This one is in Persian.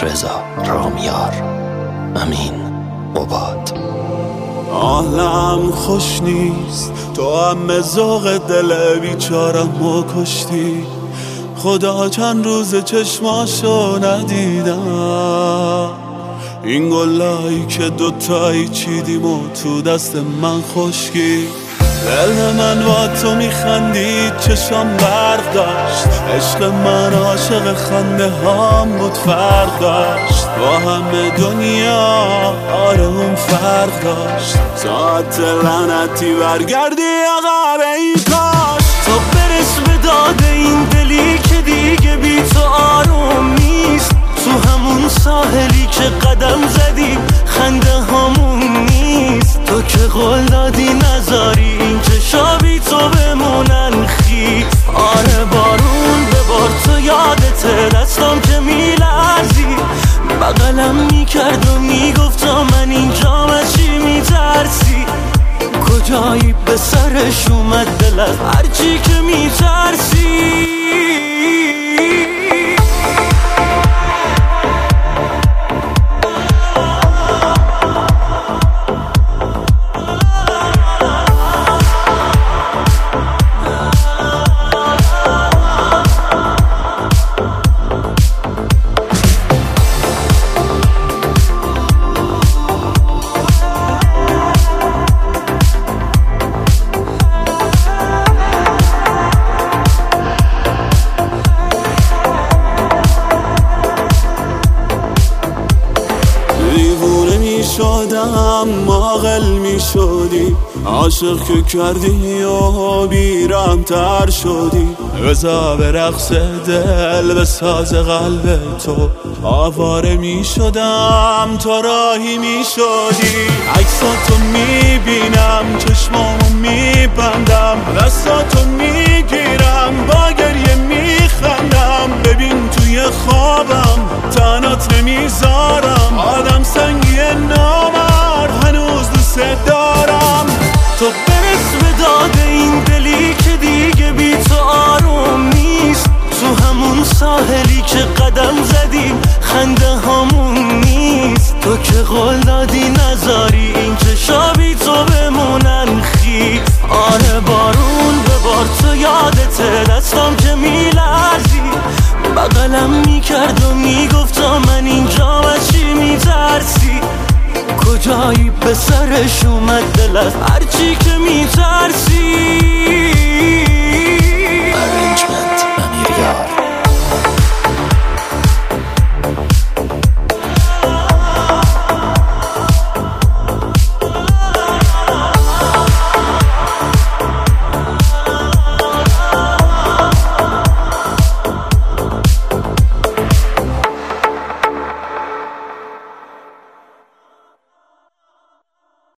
رضا رامیار. امین قباد. حالم خوش نیست، تو هم ذوق دل بیچارمو کشتی. خدا چند روز چشماشو ندیدم، این گلایی که دوتایی چیدیم و تو دست من خشکی. دل من با تو میخندید، چشم برق داشت، عشق من عاشق خنده هام بود، فرق داشت با همه دنیا. آره اون فرق داشت. ساعت لعنتی برگردی عقب این کاش، تا برس به داد این دلی که دیگه بی تو آروم نیست. تو همون ساحلی که قدم زدی خنده همون نیست. تو که قول دادی نذاری این چشا بی تو بمونن خیس. آره بارون ببار تو یادته، دستم که میلرزی بغلم میکرد و میگفتم من اینجام از چی میترسی. کجایی به سرش اومد دلت هرچی که میترسی. شدم عاقل می شدی، عاشق که کردی و بیرم تر شدی. بزا به رقص دل به ساز قلب تو آواره می شدم، تو راهی می شدی. عکساتو می بینم، چشمامو می بندم، دستاتو می گیرم، با گریه می خندم. ببین توی خوابم تنات نمیذارم، آدم سنگی نامرد هنوز دوست دارم. تو برس به داد این دلی که دیگه بی تو آروم نیست. تو همون ساحلی که قدم زدیم خنده همون نیست. تو که قول دادی نذاری این چشا بی تو بمونن خیس. آره بارون ببار تو یادته، دستم که میلرزی بغلم میکرد و میگفتم من اینجام از چی میترسی. کجایی به سرش اومد دلت هرچی که میترسی.